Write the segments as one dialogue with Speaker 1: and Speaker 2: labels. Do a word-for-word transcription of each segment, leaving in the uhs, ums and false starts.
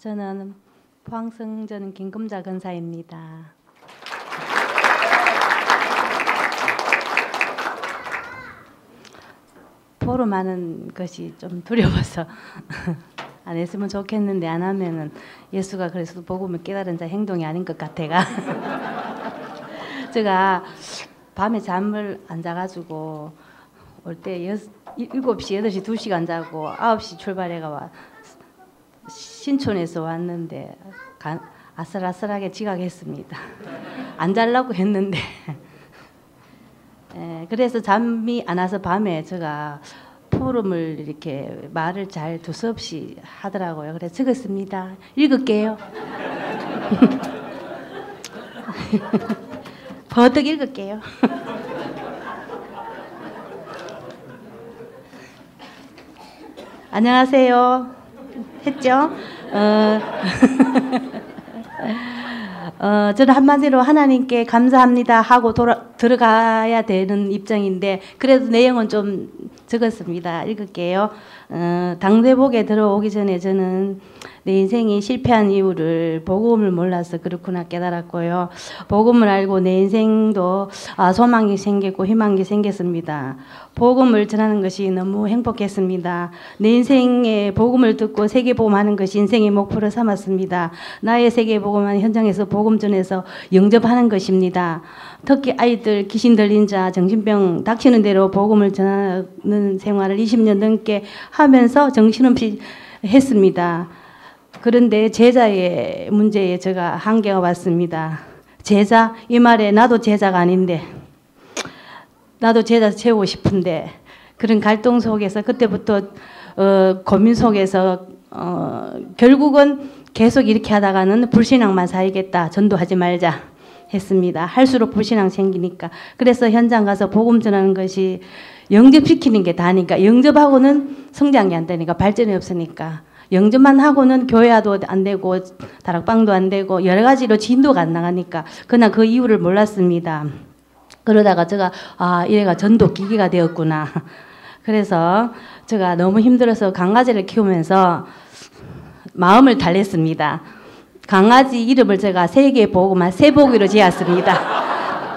Speaker 1: 저는 포항성전 김금자 권사입니다. 포럼하는 것이 좀 두려워서 안 했으면 좋겠는데 안 하면은 예수가 그래서 복음을 깨달은 자 행동이 아닌 것 같아가. 제가 밤에 잠을 안 자가지고 올 때 일곱 시, 여덟 시 두 시간 자고 아홉 시 출발해가 와 신촌에서 왔는데 가, 아슬아슬하게 지각했습니다. 안 자려고 했는데 에, 그래서 잠이 안 와서 밤에 제가 포럼을 이렇게 말을 잘 두서없이 하더라고요. 그래서 적었습니다. 읽을게요. 버뜩 읽을게요. 안녕하세요. 했죠? 어, 어, 저는 한마디로 하나님께 감사합니다 하고 돌아, 들어가야 되는 입장인데 그래도 내용은 좀 적었습니다. 읽을게요. 어, 당대복에 들어오기 전에 저는 내 인생이 실패한 이유를 복음을 몰라서 그렇구나 깨달았고요. 복음을 알고 내 인생도 아, 소망이 생겼고 희망이 생겼습니다. 복음을 전하는 것이 너무 행복했습니다. 내 인생에 복음을 듣고 세계복음하는 것이 인생의 목표로 삼았습니다. 나의 세계복음하는 현장에서 복음 전해서 영접하는 것입니다. 특히 아이들, 귀신 들린 자, 정신병 닥치는 대로 복음을 전하는 생활을 이십 년 넘게 하면서 정신없이 했습니다. 그런데 제자의 문제에 제가 한계가 왔습니다. 제자? 이 말에 나도 제자가 아닌데 나도 제자 채우고 싶은데 그런 갈등 속에서 그때부터 어, 고민 속에서 어, 결국은 계속 이렇게 하다가는 불신앙만 살겠다. 전도하지 말자 했습니다. 할수록 불신앙 생기니까. 그래서 현장 가서 복음 전하는 것이 영접시키는 게 다니까 영접하고는 성장이 안 되니까 발전이 없으니까 영접만 하고는 교회도 안 되고 다락방도 안 되고 여러 가지로 진도가 안 나가니까 그냥 그 이유를 몰랐습니다. 그러다가 제가 아 이래가 전도 기기가 되었구나. 그래서 제가 너무 힘들어서 강아지를 키우면서 마음을 달랬습니다. 강아지 이름을 제가 세계복음화 세복이로 지었습니다.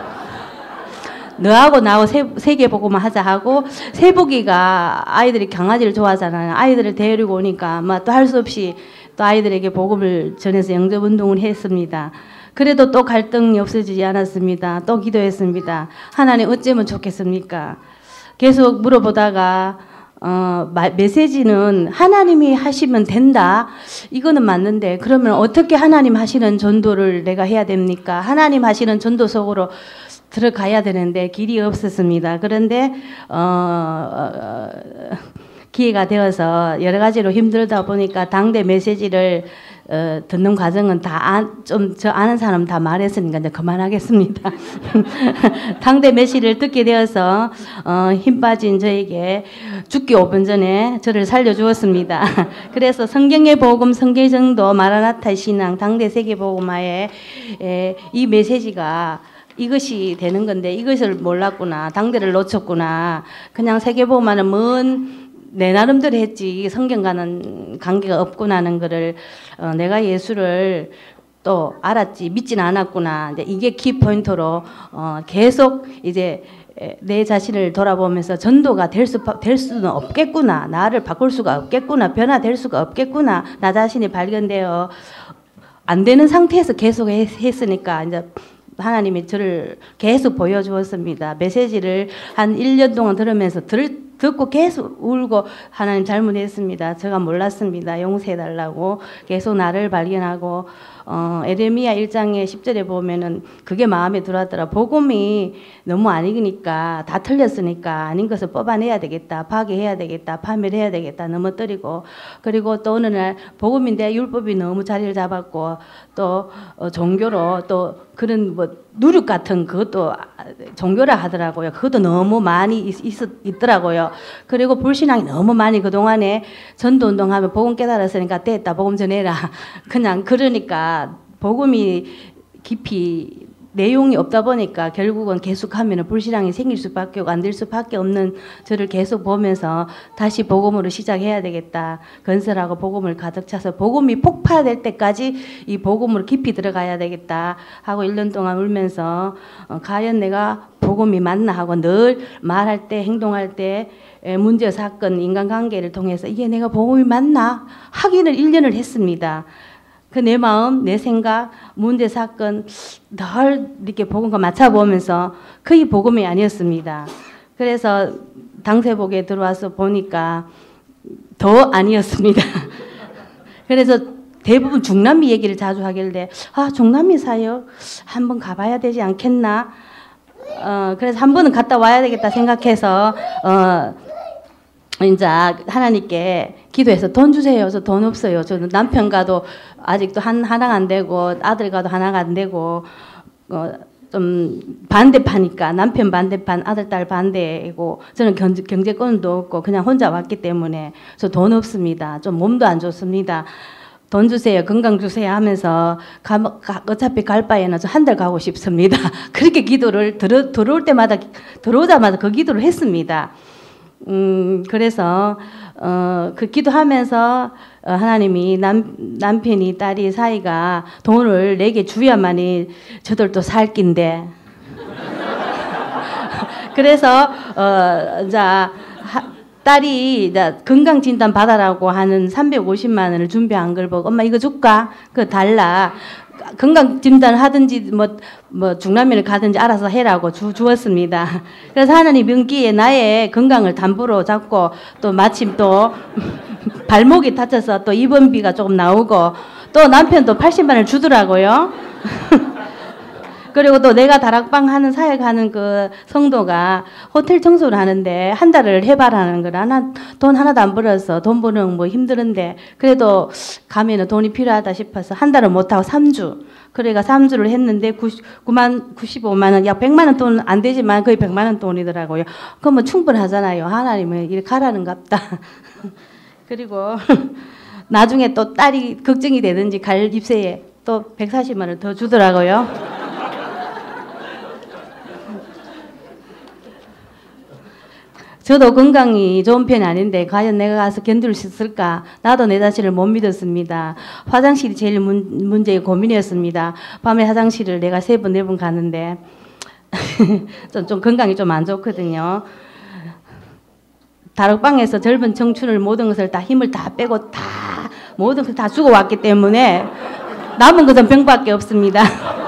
Speaker 1: 너하고 나하고 세, 세계복음화 하자 하고 세복이가 아이들이 강아지를 좋아하잖아요. 아이들을 데리고 오니까 뭐 또 할 수 없이 또 아이들에게 복음을 전해서 영접운동을 했습니다. 그래도 또 갈등이 없어지지 않았습니다. 또 기도했습니다. 하나님 어쩌면 좋겠습니까? 계속 물어보다가 어, 메시지는 하나님이 하시면 된다. 이거는 맞는데 그러면 어떻게 하나님 하시는 전도를 내가 해야 됩니까? 하나님 하시는 전도 속으로 들어가야 되는데 길이 없었습니다. 그런데 어, 어, 기회가 되어서 여러 가지로 힘들다 보니까 당대 메시지를 어, 듣는 과정은 다 좀 저 아는 사람 다 말했으니까 이제 그만하겠습니다. 당대 메시지를 듣게 되어서 어, 힘 빠진 저에게 죽기 오 분 전에 저를 살려주었습니다. 그래서 성경의 복음, 성경정도, 마라나타 신앙, 당대 세계복음화에 에, 이 메시지가 이것이 되는 건데 이것을 몰랐구나. 당대를 놓쳤구나. 그냥 세계복음화는 먼 내 나름대로 했지 성경과는 관계가 없구나는 거를 어, 내가 예수를 또 알았지 믿지는 않았구나. 이제 이게 키포인트로 어, 계속 이제 내 자신을 돌아보면서 전도가 될, 수, 될 수는 없겠구나. 나를 바꿀 수가 없겠구나. 변화될 수가 없겠구나. 나 자신이 발견되어 안 되는 상태에서 계속 했, 했으니까 이제 하나님이 저를 계속 보여주었습니다. 메시지를 한 일 년 동안 들으면서 들, 듣고 계속 울고 하나님 잘못했습니다. 제가 몰랐습니다. 용서해달라고 계속 나를 발견하고 어, 에레미야 일 장의 십 절에 보면은 그게 마음에 들어왔더라. 복음이 너무 아니니까 다 틀렸으니까 아닌 것을 뽑아내야 되겠다. 파괴해야 되겠다. 파멸해야 되겠다. 넘어뜨리고 그리고 또 어느 날 복음인데 율법이 너무 자리를 잡았고 또 어, 종교로 또 그런 뭐 누룩 같은 그것도 종교라 하더라고요. 그것도 너무 많이 있, 있, 있더라고요. 그리고 불신앙이 너무 많이 그동안에 전도운동하면 복음 깨달았으니까 됐다. 복음 전해라. 그냥 그러니까 복음이 깊이 내용이 없다 보니까 결국은 계속하면 불신앙이 생길 수밖에 안 될 수밖에 없는 저를 계속 보면서 다시 복음으로 시작해야 되겠다. 건설하고 복음을 가득 차서 복음이 폭발될 때까지 이 복음으로 깊이 들어가야 되겠다 하고 일 년 동안 울면서 어, 과연 내가 복음이 맞나 하고 늘 말할 때 행동할 때 문제 사건 인간관계를 통해서 이게 내가 복음이 맞나 확인을 일 년을 했습니다. 그 내 마음, 내 생각, 문제 사건 늘 이렇게 복음과 맞춰보면서 거의 복음이 아니었습니다. 그래서 당세복에 들어와서 보니까 더 아니었습니다. 그래서 대부분 중남미 얘기를 자주 하길래 아 중남미 사역 한번 가봐야 되지 않겠나. 어 그래서 한 번은 갔다 와야 되겠다 생각해서 어. 이제 하나님께 기도해서 돈 주세요. 저 돈 없어요. 저는 남편과도 아직도 한 하나가 안 되고 아들과도 하나가 안 되고 어, 좀 반대파니까 남편 반대판 아들 딸 반대고 저는 경제, 경제권도 없고 그냥 혼자 왔기 때문에 저 돈 없습니다. 좀 몸도 안 좋습니다. 돈 주세요. 건강 주세요 하면서 가, 가, 어차피 갈 바에는 저 한 달 가고 싶습니다. 그렇게 기도를 들어, 들어올 때마다 들어오자마자 그 기도를 했습니다. 음, 그래서, 어, 그 기도하면서, 어, 하나님이 남, 남편이 딸이 사이가 돈을 내게 주야만이 저들도 살 낀데. 그래서, 어, 자, 하, 딸이 건강진단 받아라고 하는 삼백오십만 원을 준비한 걸 보고, 엄마 이거 줄까? 그거 달라. 건강 진단을 하든지 뭐, 뭐 중남미를 가든지 알아서 해라고 주, 주었습니다. 그래서 하나님 명기에 나의 건강을 담보로 잡고 또 마침 또 발목이 다쳐서 또 입원비가 조금 나오고 또 남편도 팔십만 원을 주더라고요. 그리고 또 내가 다락방 하는 사역하는 그 성도가 호텔 청소를 하는데 한 달을 해봐라는 거라. 난 돈 하나도 안 벌어서 돈 버는 뭐 힘드는데 그래도 가면은 돈이 필요하다 싶어서 한 달을 못하고 삼 주. 그러니까 삼 주를 했는데 구만, 구십오만 원, 약 백만 원 돈 안 되지만 거의 백만 원 돈이더라고요. 그러면 충분하잖아요. 하나님은 이렇게 가라는 갑다. 그리고 나중에 또 딸이 걱정이 되든지 갈 입세에 또 백사십만 원 더 주더라고요. 저도 건강이 좋은 편이 아닌데 과연 내가 가서 견딜 수 있을까? 나도 내 자신을 못 믿었습니다. 화장실이 제일 문, 문제의 고민이었습니다. 밤에 화장실을 내가 세 번, 네 번 가는데 좀, 좀 건강이 좀 안 좋거든요. 다락방에서 젊은 청춘을 모든 것을 다 힘을 다 빼고 다 모든 것을 다 주고 왔기 때문에 남은 것은 병밖에 없습니다.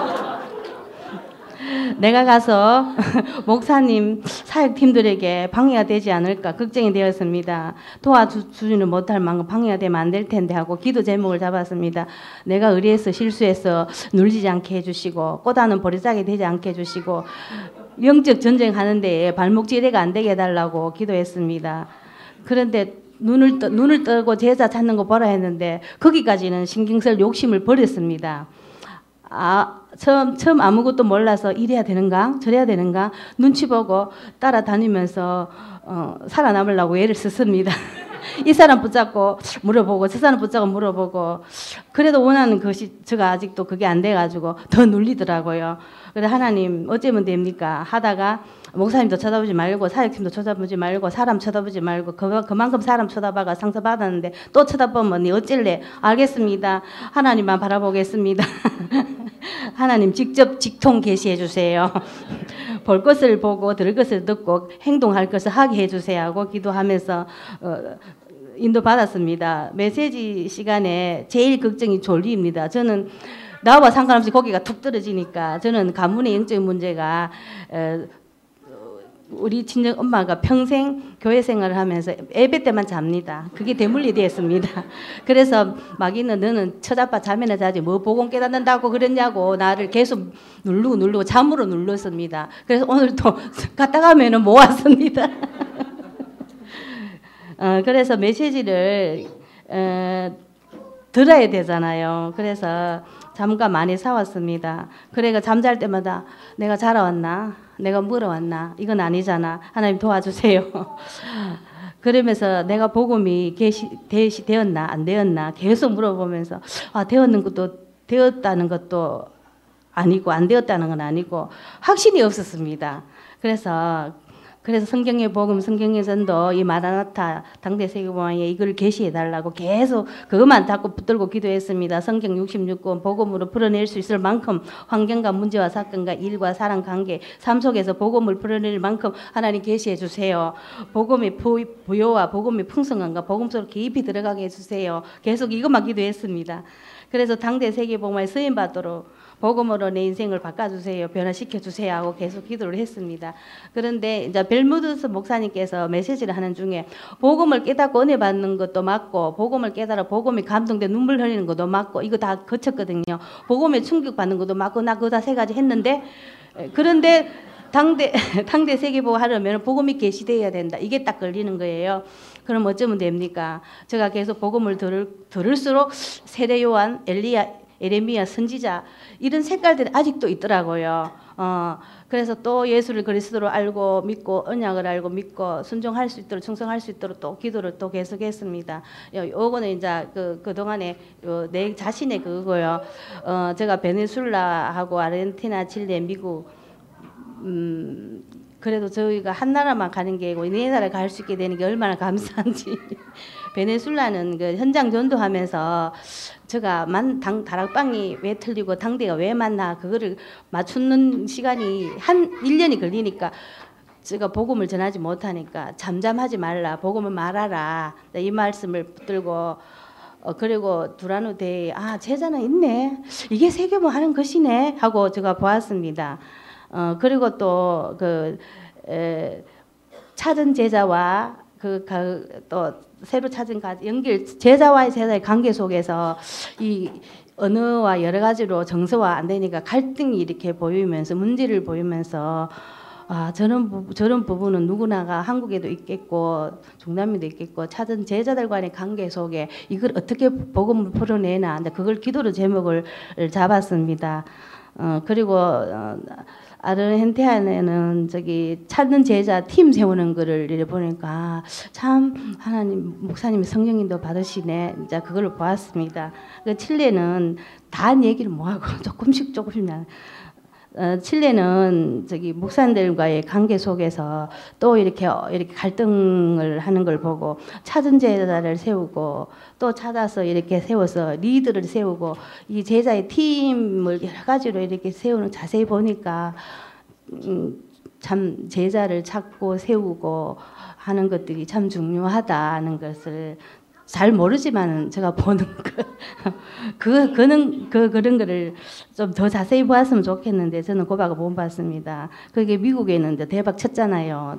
Speaker 1: 내가 가서 목사님 사역팀들에게 방해가 되지 않을까 걱정이 되었습니다. 도와주지는 못할 만큼 방해가 되면 안 될 텐데 하고 기도 제목을 잡았습니다. 내가 의리해서 실수해서 눌리지 않게 해주시고 꼬다는 버리자게 되지 않게 해주시고 영적 전쟁하는데 발목 지뢰가 안 되게 해달라고 기도했습니다. 그런데 눈을, 떠, 눈을 뜨고 제자 찾는 거 보라 했는데 거기까지는 신경 쓸 욕심을 버렸습니다. 아, 처음, 처음 아무것도 몰라서 이래야 되는가? 저래야 되는가? 눈치 보고 따라다니면서, 어, 살아남으려고 애를 썼습니다. 이 사람 붙잡고 물어보고, 저 사람 붙잡고 물어보고, 그래도 원하는 것이, 제가 아직도 그게 안 돼가지고 더 눌리더라고요. 그래, 하나님, 어쩌면 됩니까? 하다가, 목사님도 쳐다보지 말고, 사역팀도 쳐다보지 말고, 사람 쳐다보지 말고, 그, 그만큼 사람 쳐다봐가 상처받았는데, 또 쳐다보면 니 어쩔래? 알겠습니다. 하나님만 바라보겠습니다. 하나님 직접 직통 계시해 주세요. 볼 것을 보고, 들을 것을 듣고, 행동할 것을 하게 해 주세요 하고 기도하면서, 어, 인도받았습니다. 메시지 시간에 제일 걱정이 졸리입니다. 저는 나와 상관없이 고개가 툭 떨어지니까 저는 가문의 영적인 문제가 어, 우리 친정 엄마가 평생 교회 생활을 하면서 예배 때만 잡니다. 그게 대물리 되었습니다. 그래서 마귀는 너는 처자빠 자면에 자지 뭐 복음 깨닫는다고 그랬냐고 나를 계속 누르고 누르고 잠으로 눌렀습니다. 그래서 오늘도 갔다 가면은 못 왔습니다. 어, 그래서 메시지를 어, 들어야 되잖아요. 그래서 잠과 많이 사왔습니다. 그래가 잠잘 때마다 내가 자라왔나? 내가 물어왔나? 이건 아니잖아. 하나님 도와주세요. 그러면서 내가 복음이 계시, 되시, 되었나? 안 되었나? 계속 물어보면서 아, 되었는 것도 되었다는 것도 아니고 안 되었다는 건 아니고 확신이 없었습니다. 그래서 그래서 성경의 복음, 성경의 전도, 이 마라나타 당대 세계복음화에 이걸 계시해 달라고 계속 그것만 자꾸 붙들고 기도했습니다. 성경 육십육 권 복음으로 풀어낼 수 있을 만큼 환경과 문제와 사건과 일과 사람 관계, 삶 속에서 복음을 풀어낼 만큼 하나님 계시해 주세요. 복음의 부요와 복음의 풍성함과 복음 속으로 깊이 들어가게 해주세요. 계속 이것만 기도했습니다. 그래서 당대 세계복음화에 쓰임 받도록 복음으로 내 인생을 바꿔주세요. 변화시켜주세요 하고 계속 기도를 했습니다. 그런데 이제 벨무드스 목사님께서 메시지를 하는 중에 복음을 깨닫고 은혜 받는 것도 맞고 복음을 깨달아 복음이 감동돼 눈물 흘리는 것도 맞고 이거 다 거쳤거든요. 복음에 충격받는 것도 맞고 나 그거 다 세 가지 했는데 그런데 당대 당대 세계복음 하려면 복음이 계시되어야 된다. 이게 딱 걸리는 거예요. 그럼 어쩌면 됩니까? 제가 계속 복음을 들을, 들을수록 세례 요한, 엘리야, 에레미야, 선지자 이런 색깔들이 아직도 있더라고요. 어, 그래서 또 예수를 그리스도로 알고 믿고 언약을 알고 믿고 순종할 수 있도록 충성할 수 있도록 또 기도를 또 계속했습니다. 요거는 이제 그 그동안에 내 자신의 그거고요. 어, 제가 베네수엘라하고 아르헨티나, 칠레, 미국 음, 그래도 저희가 한 나라만 가는 게 아니고 네 나라 갈 수 있게 되는 게 얼마나 감사한지. 베네수엘라는 그 현장 전도하면서 제가 만, 당, 다락방이 왜 틀리고 당대가 왜 맞나 그거를 맞추는 시간이 한 일 년이 걸리니까 제가 복음을 전하지 못하니까 잠잠하지 말라, 복음을 말하라 이 말씀을 붙들고 어, 그리고 두라노 대에 아 제자는 있네, 이게 세계모 하는 것이네 하고 제가 보았습니다. 어, 그리고 또 그 찾은 제자와 그 또 새로 찾은 연결 제자와의 제자의 관계 속에서 이 언어와 여러 가지로 정서화 안 되니까 갈등이 이렇게 보이면서 문제를 보이면서 아 저런 부, 저런 부분은 누구나가 한국에도 있겠고 중남미도 있겠고 찾은 제자들 간의 관계 속에 이걸 어떻게 복음을 풀어내나 그걸 기도로 제목을 잡았습니다. 어, 그리고 어, 아르헨티나에는 저기 찾는 제자 팀 세우는 거를 이래 보니까 참 하나님 목사님이 성령님도 받으시네. 이제 그걸 보았습니다. 그 칠레는 다 얘기를 뭐하고 조금씩 조금씩 나. 어, 칠레는 저기 목사님들과의 관계 속에서 또 이렇게 이렇게 갈등을 하는 걸 보고 찾은 제자를 세우고 또 찾아서 이렇게 세워서 리더를 세우고 이 제자의 팀을 여러 가지로 이렇게 세우는 자세히 보니까 음, 참 제자를 찾고 세우고 하는 것들이 참 중요하다는 것을 잘 모르지만 제가 보는 거, 그, 그는, 그, 그런 거를 좀 더 자세히 보았으면 좋겠는데 저는 고박을 못 봤습니다. 그게 미국에 있는데 대박 쳤잖아요.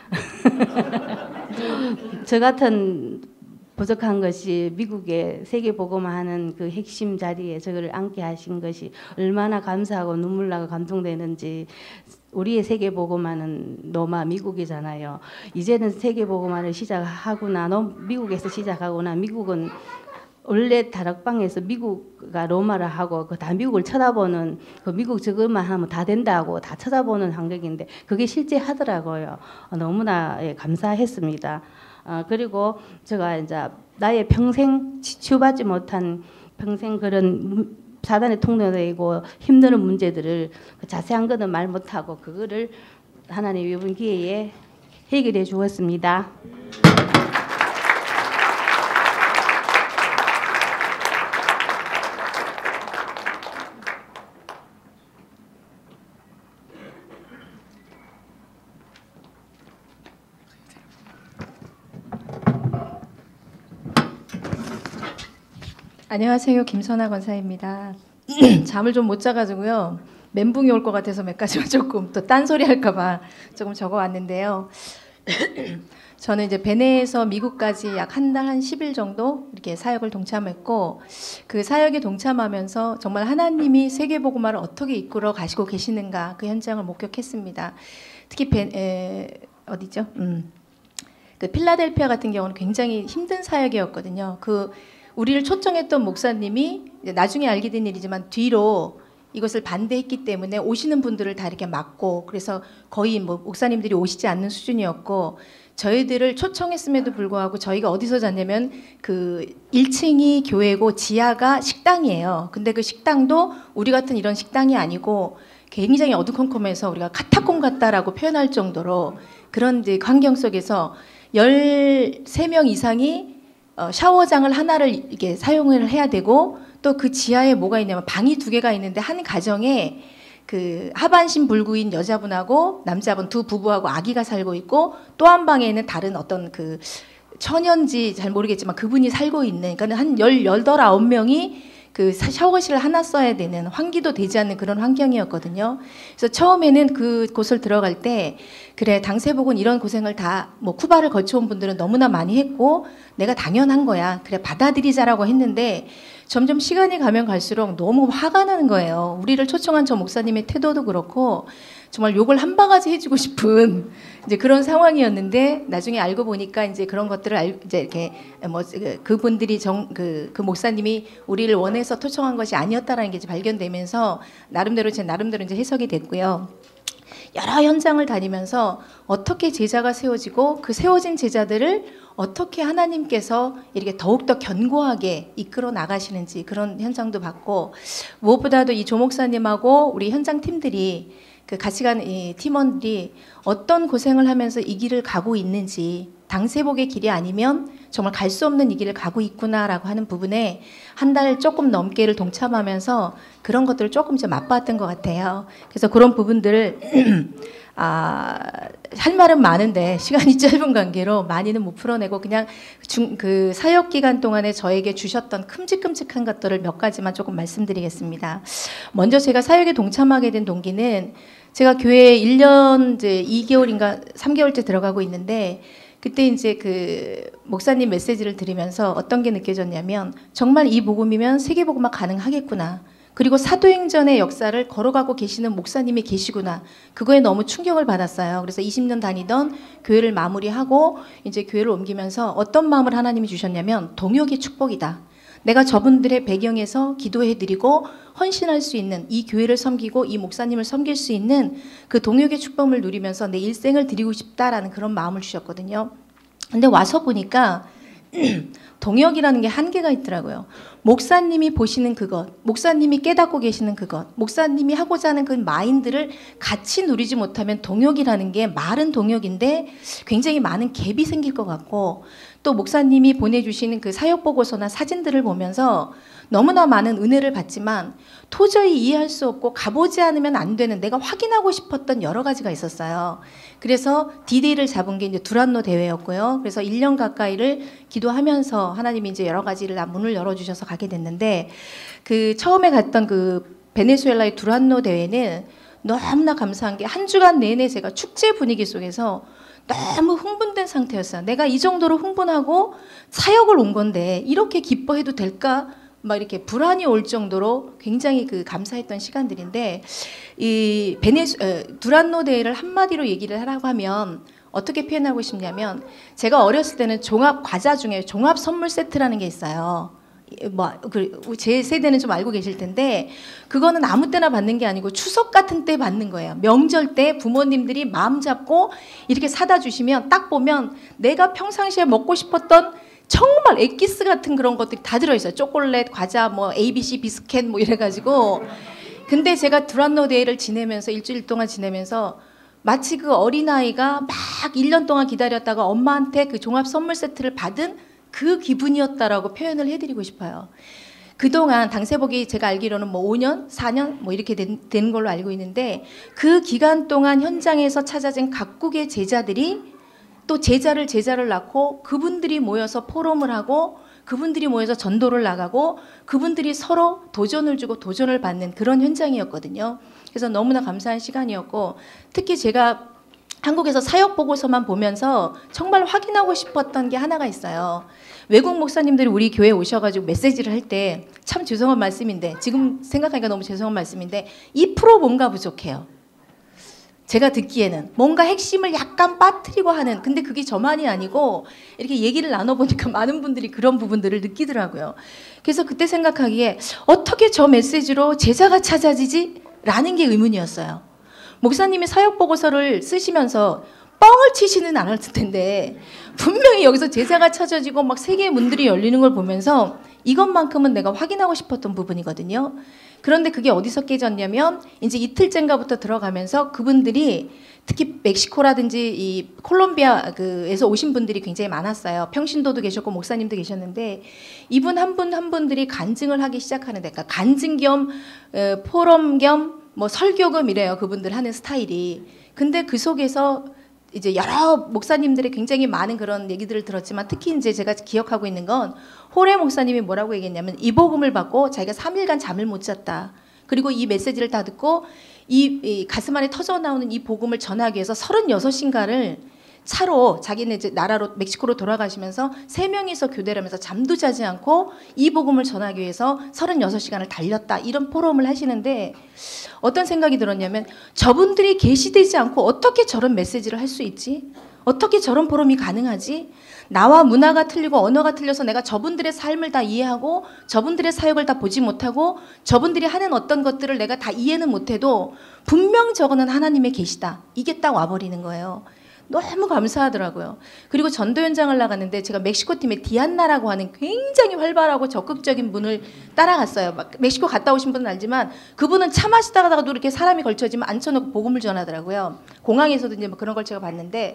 Speaker 1: 저 같은 부족한 것이 미국의 세계복음화하는 그 핵심 자리에 저를 앉게 하신 것이 얼마나 감사하고 눈물 나고 감동되는지. 우리의 세계복음화는 노마 미국이잖아요. 이제는 세계복음화를 시작하구나. 미국에서 시작하구나. 미국은 원래 다락방에서 미국가 로마를 하고 그 다 미국을 쳐다보는 그 미국 저것만 하면 다 된다고 다 쳐다보는 환경인데 그게 실제 하더라고요. 너무나 예, 감사했습니다. 어, 그리고 제가 이제 나의 평생 치유받지 못한 평생 그런 사단의 통로되고 힘드는 문제들을 자세한 거는 말 못하고 그거를 하나님 이번 기회에 해결해 주었습니다.
Speaker 2: 안녕하세요. 김선아 권사입니다. 잠을 좀 못 자가지고요. 멘붕이 올 것 같아서 몇 가지만 조금 또 딴소리 할까봐 조금 적어왔는데요. 저는 이제 베네에서 미국까지 약 한 달 한 십 일 정도 이렇게 사역을 동참했고 그 사역에 동참하면서 정말 하나님이 세계복음화를 어떻게 이끌어 가시고 계시는가 그 현장을 목격했습니다. 특히 베, 에, 어디죠? 음, 그 필라델피아 같은 경우는 굉장히 힘든 사역이었거든요. 그 우리를 초청했던 목사님이 나중에 알게 된 일이지만 뒤로 이것을 반대했기 때문에 오시는 분들을 다 이렇게 막고 그래서 거의 뭐 목사님들이 오시지 않는 수준이었고 저희들을 초청했음에도 불구하고 저희가 어디서 잤냐면 그 일 층이 교회고 지하가 식당이에요. 근데 그 식당도 우리 같은 이런 식당이 아니고 굉장히 어두컴컴해서 우리가 카타콤 같다라고 표현할 정도로 그런 이제 환경 속에서 열세 명 이상이 어, 샤워장을 하나를 이렇게 사용을 해야 되고 또 그 지하에 뭐가 있냐면 방이 두 개가 있는데 한 가정에 그 하반신 불구인 여자분하고 남자분 두 부부하고 아기가 살고 있고 또 한 방에는 다른 어떤 그 처녀인지 잘 모르겠지만 그분이 살고 있는 그러니까 한 열, 열덟, 아홉 명이 그 샤워실을 하나 써야 되는 환기도 되지 않는 그런 환경이었거든요. 그래서 처음에는 그곳을 들어갈 때 그래 당세복은 이런 고생을 다 뭐 쿠바를 거쳐온 분들은 너무나 많이 했고 내가 당연한 거야. 그래 받아들이자라고 했는데 점점 시간이 가면 갈수록 너무 화가 나는 거예요. 우리를 초청한 저 목사님의 태도도 그렇고 정말 욕을 한 바가지 해주고 싶은 이제 그런 상황이었는데 나중에 알고 보니까 이제 그런 것들을 알, 이제 이렇게 뭐 그분들이 정, 그, 그 목사님이 우리를 원해서 초청한 것이 아니었다라는 게 이제 발견되면서 나름대로 제 나름대로 이제 해석이 됐고요. 여러 현장을 다니면서 어떻게 제자가 세워지고 그 세워진 제자들을 어떻게 하나님께서 이렇게 더욱더 견고하게 이끌어 나가시는지 그런 현장도 봤고 무엇보다도 이 조 목사님하고 우리 현장 팀들이 그 같이 간 이 팀원들이 어떤 고생을 하면서 이 길을 가고 있는지 당세복의 길이 아니면 정말 갈 수 없는 이 길을 가고 있구나라고 하는 부분에 한 달 조금 넘게를 동참하면서 그런 것들을 조금 좀 맛봤던 것 같아요. 그래서 그런 부분들을 아, 할 말은 많은데 시간이 짧은 관계로 많이는 못 풀어내고 그냥 중, 그 사역 기간 동안에 저에게 주셨던 큼직큼직한 것들을 몇 가지만 조금 말씀드리겠습니다. 먼저 제가 사역에 동참하게 된 동기는 제가 교회에 일 년 이제 이 개월인가 삼 개월째 들어가고 있는데 그때 이제 그 목사님 메시지를 들으면서 어떤 게 느껴졌냐면 정말 이 복음이면 세계복음화 가능하겠구나. 그리고 사도행전의 역사를 걸어가고 계시는 목사님이 계시구나. 그거에 너무 충격을 받았어요. 그래서 이십 년 다니던 교회를 마무리하고 이제 교회를 옮기면서 어떤 마음을 하나님이 주셨냐면 동역의 축복이다. 내가 저분들의 배경에서 기도해드리고 헌신할 수 있는 이 교회를 섬기고 이 목사님을 섬길 수 있는 그 동역의 축복을 누리면서 내 일생을 드리고 싶다라는 그런 마음을 주셨거든요. 근데 와서 보니까 동역이라는 게 한계가 있더라고요. 목사님이 보시는 그것, 목사님이 깨닫고 계시는 그것, 목사님이 하고자 하는 그 마인드를 같이 누리지 못하면 동역이라는 게 말은 동역인데 굉장히 많은 갭이 생길 것 같고 또 목사님이 보내주시는 그 사역보고서나 사진들을 보면서 너무나 많은 은혜를 받지만 도저히 이해할 수 없고 가보지 않으면 안 되는 내가 확인하고 싶었던 여러 가지가 있었어요. 그래서 디데이를 잡은 게 이제 두란노 대회였고요. 그래서 일 년 가까이를 기도하면서 하나님이 이제 여러 가지를 문을 열어주셔서 가게 됐는데 그 처음에 갔던 그 베네수엘라의 두란노 대회는 너무나 감사한 게 한 주간 내내 제가 축제 분위기 속에서 너무 흥분된 상태였어요. 내가 이 정도로 흥분하고 사역을 온 건데 이렇게 기뻐해도 될까? 막 이렇게 불안이 올 정도로 굉장히 그 감사했던 시간들인데 이 베네수 에, 두란노 대회를 한마디로 얘기를 하라고 하면 어떻게 표현하고 싶냐면 제가 어렸을 때는 종합 과자 중에 종합 선물 세트라는 게 있어요. 뭐 제 세대는 좀 알고 계실 텐데 그거는 아무 때나 받는 게 아니고 추석 같은 때 받는 거예요. 명절 때 부모님들이 마음 잡고 이렇게 사다 주시면 딱 보면 내가 평상시에 먹고 싶었던 정말 엑기스 같은 그런 것들이 다 들어있어요. 초콜릿, 과자, 뭐 에이비씨 비스켓 뭐 이래가지고 근데 제가 두란노 데이를 지내면서 일주일 동안 지내면서 마치 그 어린아이가 막 일 년 동안 기다렸다가 엄마한테 그 종합 선물 세트를 받은 그 기분이었다라고 표현을 해드리고 싶어요. 그동안 당세복이 제가 알기로는 뭐 오 년, 사 년 뭐 이렇게 된, 된 걸로 알고 있는데 그 기간 동안 현장에서 찾아진 각국의 제자들이 또 제자를 제자를 낳고 그분들이 모여서 포럼을 하고 그분들이 모여서 전도를 나가고 그분들이 서로 도전을 주고 도전을 받는 그런 현장이었거든요. 그래서 너무나 감사한 시간이었고 특히 제가 한국에서 사역 보고서만 보면서 정말 확인하고 싶었던 게 하나가 있어요. 외국 목사님들이 우리 교회에 오셔가지고 메시지를 할 때 참 죄송한 말씀인데 지금 생각하니까 너무 죄송한 말씀인데 이 퍼센트 뭔가 부족해요. 제가 듣기에는 뭔가 핵심을 약간 빠뜨리고 하는 근데 그게 저만이 아니고 이렇게 얘기를 나눠보니까 많은 분들이 그런 부분들을 느끼더라고요. 그래서 그때 생각하기에 어떻게 저 메시지로 제자가 찾아지지? 라는 게 의문이었어요. 목사님이 사역보고서를 쓰시면서 뻥을 치지는 않았을 텐데 분명히 여기서 제자가 찾아지고 막 세계의 문들이 열리는 걸 보면서 이것만큼은 내가 확인하고 싶었던 부분이거든요. 그런데 그게 어디서 깨졌냐면 이제 이틀째인가부터 들어가면서 그분들이 특히 멕시코라든지 이 콜롬비아 그에서 오신 분들이 굉장히 많았어요. 평신도도 계셨고 목사님도 계셨는데 이분 한 분 한 분들이 간증을 하기 시작하는데, 그러니까 간증 겸 어, 포럼 겸 뭐 설교금 이래요. 그분들 하는 스타일이. 근데 그 속에서 이제 여러 목사님들의 굉장히 많은 그런 얘기들을 들었지만 특히 이제 제가 기억하고 있는 건 호레 목사님이 뭐라고 얘기했냐면 이 복음을 받고 자기가 삼 일간 잠을 못 잤다. 그리고 이 메시지를 다 듣고 이, 이 가슴 안에 터져 나오는 이 복음을 전하기 위해서 서른여섯 시간을 차로 자기네 이제 나라로 멕시코로 돌아가시면서 세 명이서 교대를 하면서 잠도 자지 않고 이 복음을 전하기 위해서 서른여섯 시간을 달렸다. 이런 포럼을 하시는데 어떤 생각이 들었냐면 저분들이 계시되지 않고 어떻게 저런 메시지를 할 수 있지? 어떻게 저런 포럼이 가능하지? 나와 문화가 틀리고 언어가 틀려서 내가 저분들의 삶을 다 이해하고 저분들의 사역을 다 보지 못하고 저분들이 하는 어떤 것들을 내가 다 이해는 못해도 분명 저거는 하나님의 계시다. 이게 딱 와버리는 거예요. 너무 감사하더라고요. 그리고 전도 현장을 나갔는데 제가 멕시코 팀의 디안나라고 하는 굉장히 활발하고 적극적인 분을 따라갔어요. 막 멕시코 갔다 오신 분은 알지만 그분은 차 마시다가도 이렇게 사람이 걸쳐지면 앉혀놓고 복음을 전하더라고요. 공항에서도 이제 뭐 그런 걸 제가 봤는데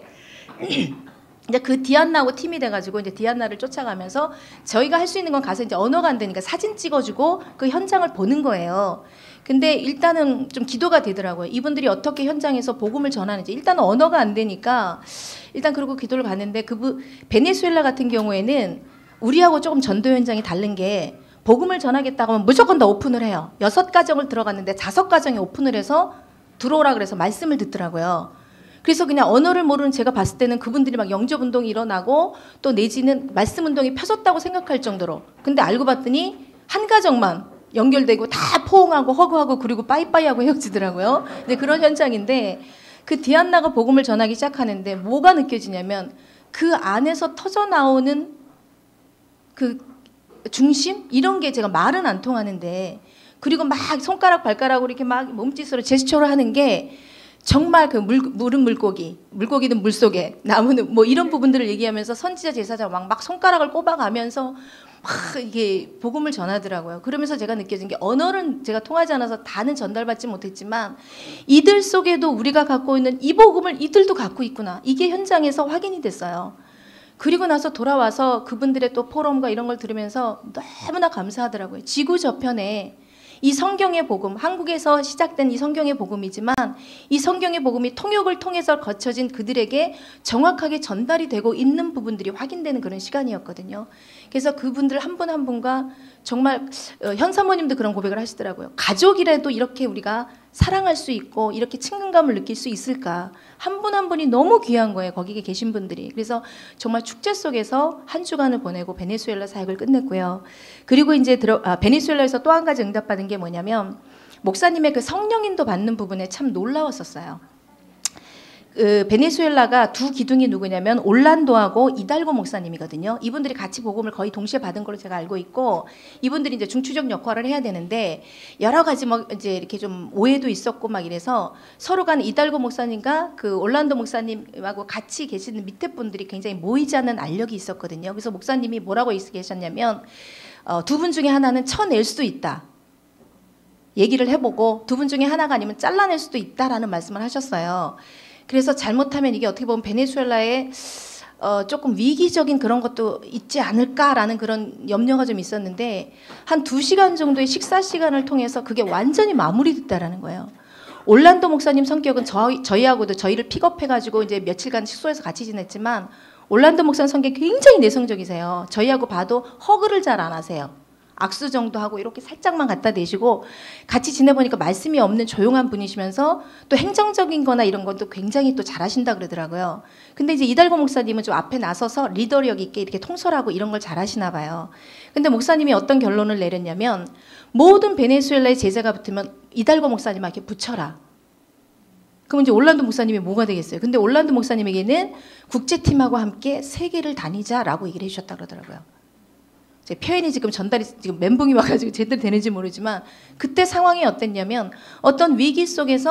Speaker 2: 이제 그 디안나하고 팀이 돼가지고 이제 디안나를 쫓아가면서 저희가 할 수 있는 건 가서 이제 언어가 안 되니까 사진 찍어주고 그 현장을 보는 거예요. 근데 일단은 좀 기도가 되더라고요. 이분들이 어떻게 현장에서 복음을 전하는지. 일단 언어가 안 되니까 일단 그러고 기도를 봤는데 그 베네수엘라 같은 경우에는 우리하고 조금 전도 현장이 다른 게 복음을 전하겠다고 하면 무조건 다 오픈을 해요. 여섯 가정을 들어갔는데 다섯 가정에 오픈을 해서 들어오라 그래서 말씀을 듣더라고요. 그래서 그냥 언어를 모르는 제가 봤을 때는 그분들이 막 영접운동이 일어나고 또 내지는 말씀운동이 펴졌다고 생각할 정도로. 근데 알고 봤더니 한 가정만 연결되고 다 포옹하고 허그하고 그리고 빠이빠이하고 헤어지더라고요. 근데 그런 현장인데 그 디안나가 복음을 전하기 시작하는데 뭐가 느껴지냐면 그 안에서 터져 나오는 그 중심? 이런 게 제가 말은 안 통하는데 그리고 막 손가락 발가락으로 이렇게 막 몸짓으로 제스처를 하는 게 정말 그 물, 물은 물고기, 물고기는 물속에, 나무는 뭐 이런 부분들을 얘기하면서 선지자 제사장 막, 막 손가락을 꼽아가면서 막 이게 복음을 전하더라고요. 그러면서 제가 느껴진 게 언어는 제가 통하지 않아서 다는 전달받지 못했지만 이들 속에도 우리가 갖고 있는 이 복음을 이들도 갖고 있구나. 이게 현장에서 확인이 됐어요. 그리고 나서 돌아와서 그분들의 또 포럼과 이런 걸 들으면서 너무나 감사하더라고요. 지구 저편에 이 성경의 복음, 한국에서 시작된 이 성경의 복음이지만 이 성경의 복음이 통역을 통해서 거쳐진 그들에게 정확하게 전달이 되고 있는 부분들이 확인되는 그런 시간이었거든요. 그래서 그분들 한 분 한 분과 정말 현 사모님도 그런 고백을 하시더라고요. 가족이라도 이렇게 우리가 사랑할 수 있고 이렇게 친근감을 느낄 수 있을까. 한 분 한 분이 너무 귀한 거예요. 거기에 계신 분들이. 그래서 정말 축제 속에서 한 주간을 보내고 베네수엘라 사역을 끝냈고요. 그리고 이제 들어, 아, 베네수엘라에서 또 한 가지 응답받은 게 뭐냐면 목사님의 그 성령인도 받는 부분에 참 놀라웠었어요. 그 베네수엘라가 두 기둥이 누구냐면 올란도하고 이달고 목사님이거든요. 이분들이 같이 복음을 거의 동시에 받은 걸로 제가 알고 있고 이분들이 이제 중추적 역할을 해야 되는데 여러 가지 뭐 이제 이렇게 좀 오해도 있었고 막 이래서 서로 간 이달고 목사님과 그 올란도 목사님하고 같이 계시는 밑에 분들이 굉장히 모이지 않는 알력이 있었거든요. 그래서 목사님이 뭐라고 계셨냐면 어, 두 분 중에 하나는 쳐낼 수도 있다. 얘기를 해보고 두 분 중에 하나가 아니면 잘라낼 수도 있다라는 말씀을 하셨어요. 그래서 잘못하면 이게 어떻게 보면 베네수엘라의 어 조금 위기적인 그런 것도 있지 않을까라는 그런 염려가 좀 있었는데 한 두 시간 정도의 식사 시간을 통해서 그게 완전히 마무리됐다라는 거예요. 올란도 목사님 성격은 저희, 저희하고도 저희를 픽업해가지고 이제 며칠간 숙소에서 같이 지냈지만 올란도 목사님 성격이 굉장히 내성적이세요. 저희하고 봐도 허그를 잘 안 하세요. 악수 정도 하고 이렇게 살짝만 갖다 대시고 같이 지내보니까 말씀이 없는 조용한 분이시면서 또 행정적인 거나 이런 것도 굉장히 또 잘하신다 그러더라고요. 근데 이제 이달고 목사님은 좀 앞에 나서서 리더력 있게 이렇게 통솔하고 이런 걸 잘하시나 봐요. 근데 목사님이 어떤 결론을 내렸냐면 모든 베네수엘라의 제자가 붙으면 이달고 목사님한테 붙여라. 그럼 이제 올란도 목사님이 뭐가 되겠어요? 근데 올란도 목사님에게는 국제팀하고 함께 세계를 다니자라고 얘기를 해주셨다 그러더라고요. 제 표현이 지금 전달이 지금 멘붕이 와가지고 제대로 되는지 모르지만 그때 상황이 어땠냐면 어떤 위기 속에서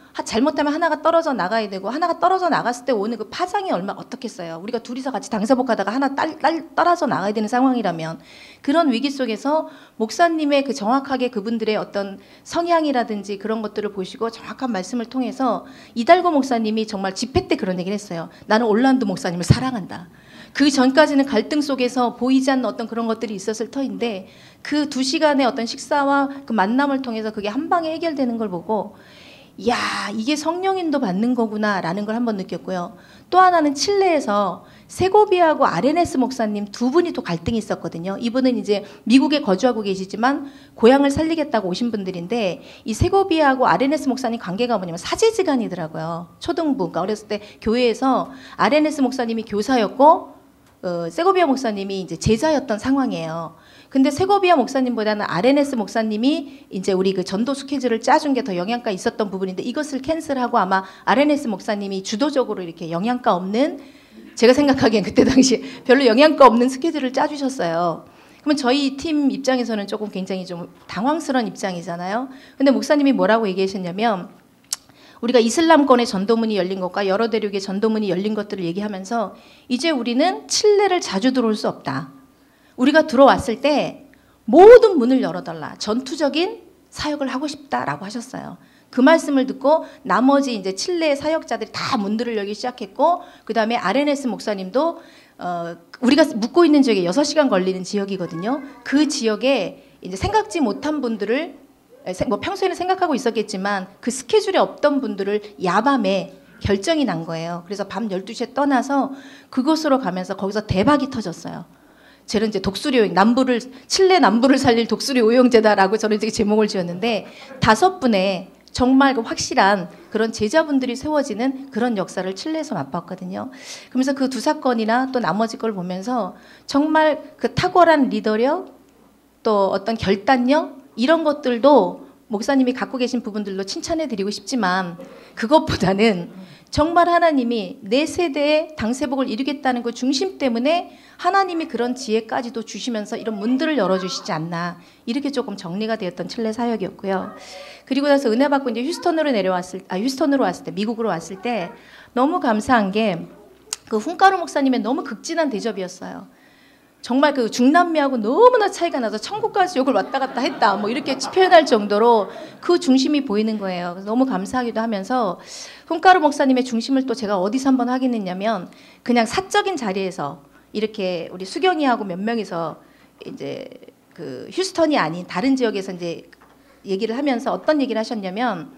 Speaker 2: 잘못하면 하나가 떨어져 나가야 되고 하나가 떨어져 나갔을 때 오는 그 파장이 얼마나 어떻겠어요. 우리가 둘이서 같이 당사복하다가 하나 딸, 딸, 떨어져 나가야 되는 상황이라면 그런 위기 속에서 목사님의 그 정확하게 그분들의 어떤 성향이라든지 그런 것들을 보시고 정확한 말씀을 통해서 이달고 목사님이 정말 집회 때 그런 얘기를 했어요. 나는 올란도 목사님을 사랑한다. 그 전까지는 갈등 속에서 보이지 않는 어떤 그런 것들이 있었을 터인데 그 두 시간의 어떤 식사와 그 만남을 통해서 그게 한 방에 해결되는 걸 보고 야, 이게 성령인도 받는 거구나라는 걸 한번 느꼈고요. 또 하나는 칠레에서 세고비아하고 아레네스 목사님 두 분이 또 갈등이 있었거든요. 이분은 이제 미국에 거주하고 계시지만 고향을 살리겠다고 오신 분들인데 이 세고비아하고 아레네스 목사님 관계가 뭐냐면 사제지간이더라고요. 초등부. 그러니까 어렸을 때 교회에서 아레네스 목사님이 교사였고 어, 세고비아 목사님이 이제 제자였던 상황이에요. 근데 세고비아 목사님보다는 아레네스 목사님이 이제 우리 그 전도 스케줄을 짜준 게 더 영향가 있었던 부분인데 이것을 캔슬하고 아마 아레네스 목사님이 주도적으로 이렇게 영향가 없는 제가 생각하기엔 그때 당시 별로 영향가 없는 스케줄을 짜주셨어요. 그러면 저희 팀 입장에서는 조금 굉장히 좀 당황스러운 입장이잖아요. 근데 목사님이 뭐라고 얘기하셨냐면 우리가 이슬람권의 전도문이 열린 것과 여러 대륙의 전도문이 열린 것들을 얘기하면서 이제 우리는 칠레를 자주 들어올 수 없다. 우리가 들어왔을 때 모든 문을 열어달라. 전투적인 사역을 하고 싶다라고 하셨어요. 그 말씀을 듣고 나머지 이제 칠레의 사역자들이 다 문들을 열기 시작했고 그 다음에 아레네스 목사님도 어, 우리가 묵고 있는 지역에 여섯 시간 걸리는 지역이거든요. 그 지역에 이제 생각지 못한 분들을 뭐 평소에는 생각하고 있었겠지만 그 스케줄에 없던 분들을 야밤에 결정이 난 거예요. 그래서 밤 열두 시에 떠나서 그곳으로 가면서 거기서 대박이 터졌어요. 저는 이제 독수리 오용, 남부를, 칠레 남부를 살릴 독수리 오용제다라고 저는 이제 제목을 지었는데 다섯 분의 정말 그 확실한 그런 제자분들이 세워지는 그런 역사를 칠레에서 맛봤거든요. 그러면서 그 두 사건이나 또 나머지 걸 보면서 정말 그 탁월한 리더력 또 어떤 결단력 이런 것들도 목사님이 갖고 계신 부분들로 칭찬해 드리고 싶지만 그것보다는 정말 하나님이 내 세대의 당세복을 이루겠다는 그 중심 때문에 하나님이 그런 지혜까지도 주시면서 이런 문들을 열어주시지 않나 이렇게 조금 정리가 되었던 칠레 사역이었고요. 그리고 나서 은혜 받고 이제 휴스턴으로 내려왔을 아 휴스턴으로 왔을 때 미국으로 왔을 때 너무 감사한 게 그 훈가루 목사님의 너무 극진한 대접이었어요. 정말 그 중남미하고 너무나 차이가 나서 천국과 지옥을 왔다 갔다 했다 뭐 이렇게 표현할 정도로 그 중심이 보이는 거예요. 그래서 너무 감사하기도 하면서 훈가루 목사님의 중심을 또 제가 어디서 한번 확인했냐면 그냥 사적인 자리에서 이렇게 우리 수경이하고 몇 명이서 이제 그 휴스턴이 아닌 다른 지역에서 이제 얘기를 하면서 어떤 얘기를 하셨냐면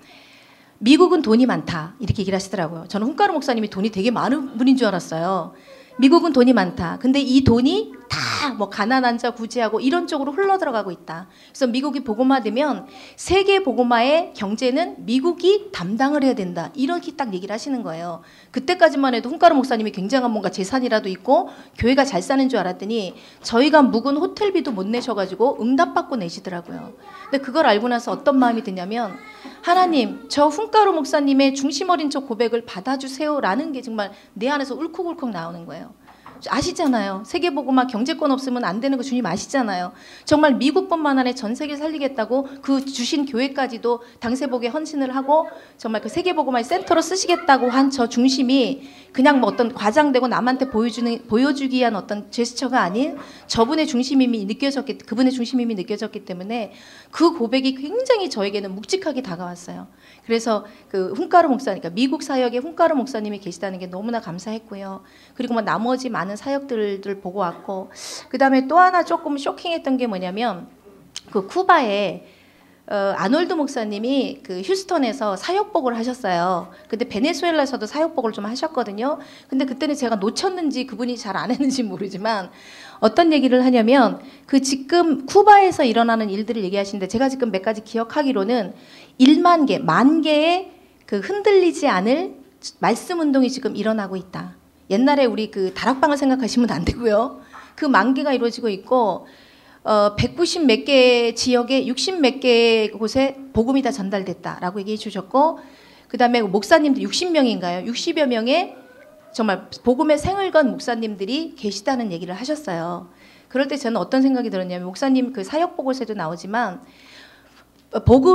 Speaker 2: 미국은 돈이 많다 이렇게 얘기를 하시더라고요. 저는 훈가루 목사님이 돈이 되게 많은 분인 줄 알았어요. 미국은 돈이 많다. 근데 이 돈이 다 뭐 가난한 자 구제하고 이런 쪽으로 흘러 들어가고 있다. 그래서 미국이 복음화되면 세계 복음화의 경제는 미국이 담당을 해야 된다. 이렇게 딱 얘기를 하시는 거예요. 그때까지만 해도 훈가루 목사님이 굉장한 뭔가 재산이라도 있고 교회가 잘 사는 줄 알았더니 저희가 묵은 호텔비도 못 내셔가지고 응답받고 내시더라고요. 근데 그걸 알고 나서 어떤 마음이 드냐면 하나님 저 훈가루 목사님의 중심 어린 저 고백을 받아주세요라는 게 정말 내 안에서 울컥울컥 나오는 거예요. 아시잖아요. 세계복음화 경제권 없으면 안 되는 거 주님 아시잖아요. 정말 미국뿐만 아니라 전 세계 살리겠다고 그 주신 교회까지도 당세복에 헌신을 하고 정말 그 세계복음화의 센터로 쓰시겠다고 한 저 중심이 그냥 뭐 어떤 과장되고 남한테 보여주는 보여주기 위한 어떤 제스처가 아닌 저분의 중심임이 느껴졌기 그분의 중심임이 느껴졌기 때문에 그 고백이 굉장히 저에게는 묵직하게 다가왔어요. 그래서 그 훈가루 목사님, 그러니까 미국 사역에 훈가루 목사님이 계시다는 게 너무나 감사했고요. 그리고 뭐 나머지 많은 사역들을 보고 왔고, 그 다음에 또 하나 조금 쇼킹했던 게 뭐냐면 그 쿠바에 어, 아놀드 목사님이 그 휴스턴에서 사역복을 하셨어요. 근데 베네수엘라에서도 사역복을 좀 하셨거든요. 근데 그때는 제가 놓쳤는지 그분이 잘 안 했는지 모르지만 어떤 얘기를 하냐면 그 지금 쿠바에서 일어나는 일들을 얘기하시는데 제가 지금 몇 가지 기억하기로는 일만 개, 만 개의 그 흔들리지 않을 말씀 운동이 지금 일어나고 있다. 옛날에 우리 그 다락방을 생각하시면 안 되고요. 그 만 개가 이루어지고 있고 어, 백구십 몇 개 지역에 육십 몇 개 곳에 복음이 다 전달됐다라고 얘기해 주셨고 그 다음에 목사님들 육십 명인가요? 육십여 명의 정말 복음의 생을 건 목사님들이 계시다는 얘기를 하셨어요. 그럴 때 저는 어떤 생각이 들었냐면 목사님 그 사역 보고서에도 나오지만 복음이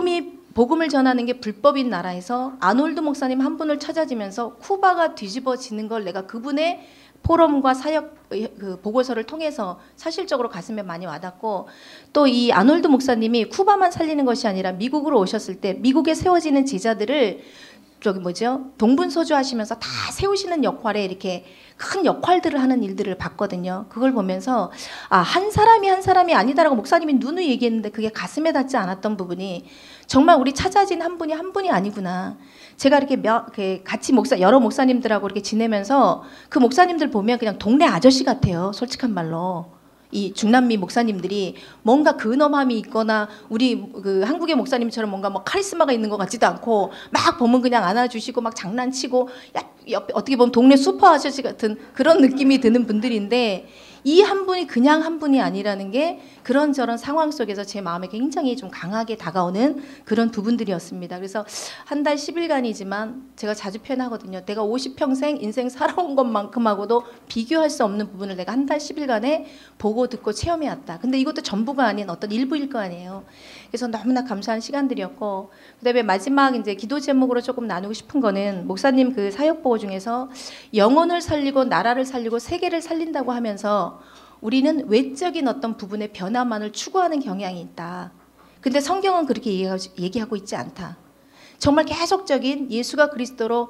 Speaker 2: 복음을 전하는 게 불법인 나라에서 아놀드 목사님 한 분을 찾아지면서 쿠바가 뒤집어지는 걸 내가 그분의 포럼과 사역 그 보고서를 통해서 사실적으로 가슴에 많이 와닿고, 또 이 아놀드 목사님이 쿠바만 살리는 것이 아니라 미국으로 오셨을 때 미국에 세워지는 제자들을 저기 뭐죠? 동분서주하시면서 다 세우시는 역할에 이렇게 큰 역할들을 하는 일들을 봤거든요. 그걸 보면서 아, 한 사람이 한 사람이 아니다라고 목사님이 누누이 얘기했는데 그게 가슴에 닿지 않았던 부분이, 정말 우리 찾아진 한 분이 한 분이 아니구나. 제가 이렇게, 몇, 이렇게 같이 목사 여러 목사님들하고 이렇게 지내면서 그 목사님들 보면 그냥 동네 아저씨 같아요. 솔직한 말로. 이 중남미 목사님들이 뭔가 근엄함이 있거나 우리 그 한국의 목사님처럼 뭔가 뭐 카리스마가 있는 것 같지도 않고, 막 보면 그냥 안아주시고 막 장난치고, 야, 옆, 어떻게 보면 동네 슈퍼 아저씨 같은 그런 느낌이 드는 분들인데, 이 한 분이 그냥 한 분이 아니라는 게 그런저런 상황 속에서 제 마음에 굉장히 좀 강하게 다가오는 그런 부분들이었습니다. 그래서 한 달 십 일간이지만 제가 자주 표현하거든요. 내가 오십 평생 인생 살아온 것만큼하고도 비교할 수 없는 부분을 내가 한 달 십 일간에 보고 듣고 체험해 왔다. 근데 이것도 전부가 아닌 어떤 일부일 거 아니에요. 그래서 너무나 감사한 시간들이었고, 그다음에 마지막 이제 기도 제목으로 조금 나누고 싶은 거는, 목사님 그 사역 보고 중에서 영혼을 살리고 나라를 살리고 세계를 살린다고 하면서 우리는 외적인 어떤 부분의 변화만을 추구하는 경향이 있다. 근데 성경은 그렇게 얘기하고 있지 않다. 정말 계속적인 예수가 그리스도로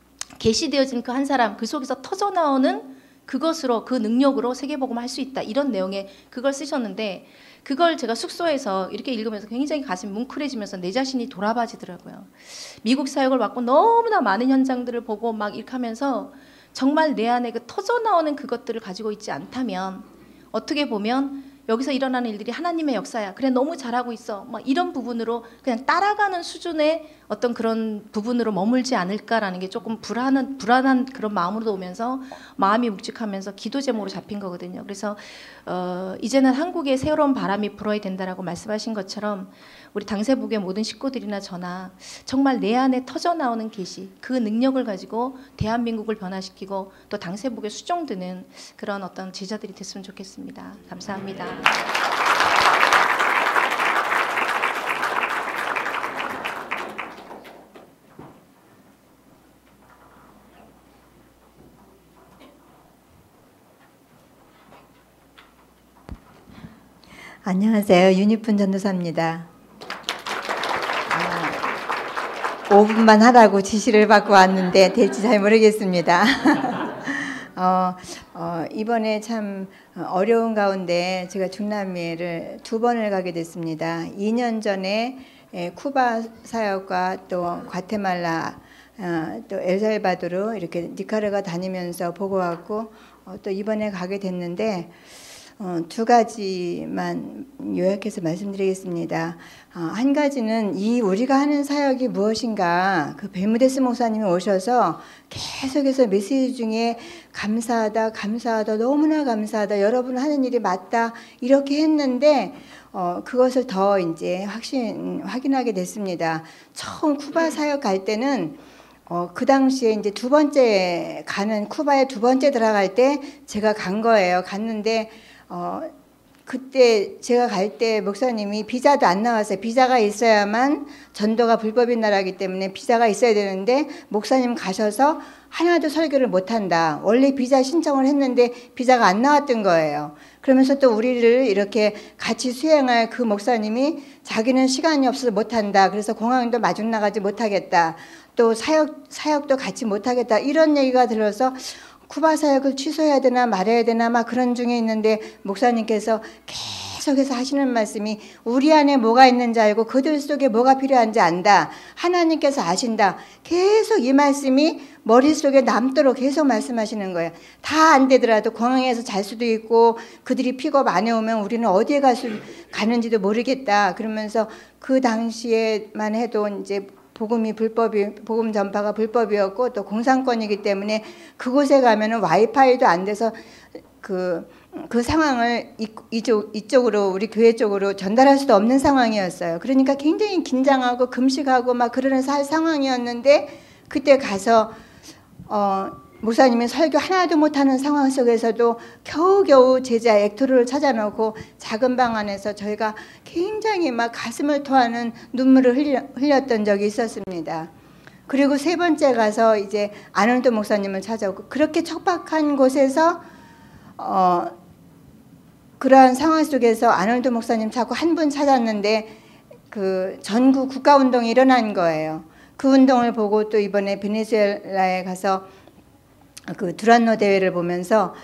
Speaker 2: 계시되어진 그 한 사람, 그 속에서 터져나오는 그것으로, 그 능력으로 세계복음을 할 수 있다. 이런 내용의 그걸 쓰셨는데, 그걸 제가 숙소에서 이렇게 읽으면서 굉장히 가슴이 뭉클해지면서 내 자신이 돌아봐지더라고요. 미국 사역을 맡고 너무나 많은 현장들을 보고 막 이렇게 하면서 정말 내 안에 그 터져나오는 그것들을 가지고 있지 않다면, 어떻게 보면 여기서 일어나는 일들이 하나님의 역사야, 그래 너무 잘하고 있어, 막 이런 부분으로 그냥 따라가는 수준의 어떤 그런 부분으로 머물지 않을까라는 게 조금 불안한 불안한 그런 마음으로 오면서 마음이 묵직하면서 기도 제목으로 잡힌 거거든요. 그래서 어, 이제는 한국에 새로운 바람이 불어야 된다라고 말씀하신 것처럼 우리 당세북의 모든 식구들이나 저나 정말 내 안에 터져나오는 계시, 그 능력을 가지고 대한민국을 변화시키고 또 당세북에 수종드는 그런 어떤 제자들이 됐으면 좋겠습니다. 감사합니다.
Speaker 3: 안녕하세요. 윤희푼 전도사입니다. 아, 오 분만 하라고 지시를 받고 왔는데 될지 잘 모르겠습니다. 어, 어, 이번에 참 어려운 가운데 제가 중남미를 두 번을 가게 됐습니다. 이 년 전에 쿠바 사역과 또 과테말라, 어, 또 엘살바도르 이렇게 니카라과 다니면서 보고 왔고, 어, 또 이번에 가게 됐는데 어, 두 가지만 요약해서 말씀드리겠습니다. 어, 한 가지는 이 우리가 하는 사역이 무엇인가, 그 베무데스 목사님이 오셔서 계속해서 메시지 중에 감사하다 감사하다 너무나 감사하다, 여러분 하는 일이 맞다 이렇게 했는데 어, 그것을 더 이제 확신 확인하게 됐습니다. 처음 쿠바 사역 갈 때는 어, 그 당시에 이제 두 번째 가는, 쿠바에 두 번째 들어갈 때 제가 간 거예요. 갔는데 어, 그때 제가 갈 때 목사님이 비자도 안 나왔어요. 비자가 있어야만 전도가 불법인 나라이기 때문에 비자가 있어야 되는데 목사님 가셔서 하나도 설교를 못한다. 원래 비자 신청을 했는데 비자가 안 나왔던 거예요. 그러면서 또 우리를 이렇게 같이 수행할 그 목사님이 자기는 시간이 없어서 못한다. 그래서 공항도 마중 나가지 못하겠다. 또 사역, 사역도 같이 못하겠다. 이런 얘기가 들어서 쿠바 사역을 취소해야 되나 말해야 되나 막 그런 중에 있는데, 목사님께서 계속해서 하시는 말씀이 우리 안에 뭐가 있는지 알고 그들 속에 뭐가 필요한지 안다. 하나님께서 아신다. 계속 이 말씀이 머릿속에 남도록 계속 말씀하시는 거예요. 다 안 되더라도 공항에서 잘 수도 있고 그들이 픽업 안 해오면 우리는 어디에 갈 수, 가는지도 모르겠다. 그러면서 그 당시에만 해도 이제 복음이 불법이, 복음 전파가 불법이었고 또 공산권이기 때문에 그곳에 가면은 와이파이도 안 돼서 그, 그 상황을 이쪽, 이쪽으로, 우리 교회 쪽으로 전달할 수도 없는 상황이었어요. 그러니까 굉장히 긴장하고 금식하고 막 그러는 살 상황이었는데, 그때 가서 어, 목사님이 설교 하나도 못하는 상황 속에서도 겨우겨우 제자 액토르를 찾아놓고 작은 방 안에서 저희가 굉장히 막 가슴을 토하는 눈물을 흘려, 흘렸던 적이 있었습니다. 그리고 세 번째 가서 이제 아놀드 목사님을 찾아오고, 그렇게 척박한 곳에서 어, 그러한 상황 속에서 아놀드 목사님 자꾸 한 분 찾았는데 그 전국 국가운동이 일어난 거예요. 그 운동을 보고 또 이번에 베네수엘라에 가서 그 두란노 대회를 보면서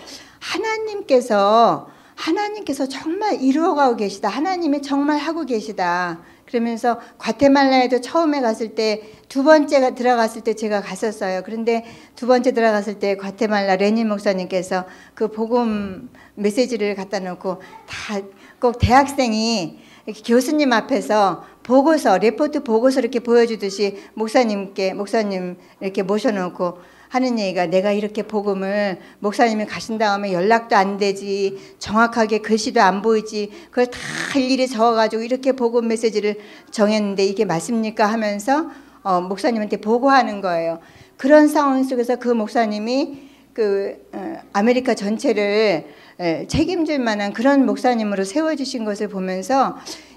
Speaker 3: 하나님께서 하나님께서 정말 이루어가고 계시다. 하나님이 정말 하고 계시다. 그러면서 과테말라에도 처음에 갔을 때, 두 번째가 들어갔을 때 제가 갔었어요. 그런데 두 번째 들어갔을 때 과테말라 레닌 목사님께서 그 복음 메시지를 갖다 놓고 다 꼭 대학생이 이렇게 교수님 앞에서 보고서, 레포트 보고서 이렇게 보여주듯이 목사님께, 목사님 이렇게 모셔놓고 하는 얘기가, 내가 이렇게 복음을, 목사님이 가신 다음에 연락도 안 되지, 정확하게 글씨도 안 보이지, 그걸 다 일일이 적어가지고 이렇게 복음 메시지를 정했는데 이게 맞습니까? 하면서 어, 목사님한테 보고하는 거예요. 그런 상황 속에서 그 목사님이 그 어, 아메리카 전체를 에, 책임질 만한 그런 목사님으로 세워주신 것을 보면서,